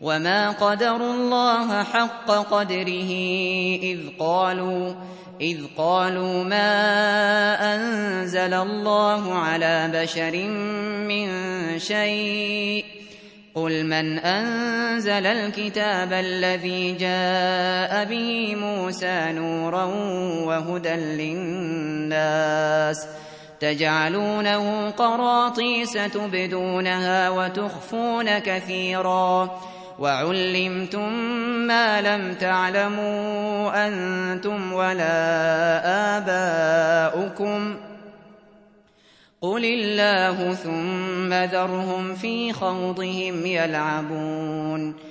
وما قدروا الله حق قدره إذ قالوا ما أنزل الله على بشر من شيء قل من أنزل الكتاب الذي جاء به موسى نورا وهدى للناس تجعلونه قراطيس تبدونها وتخفون كثيرا وعلمتم ما لم تعلموا أنتم ولا آباؤكم قل الله ثم ذرهم في خوضهم يلعبون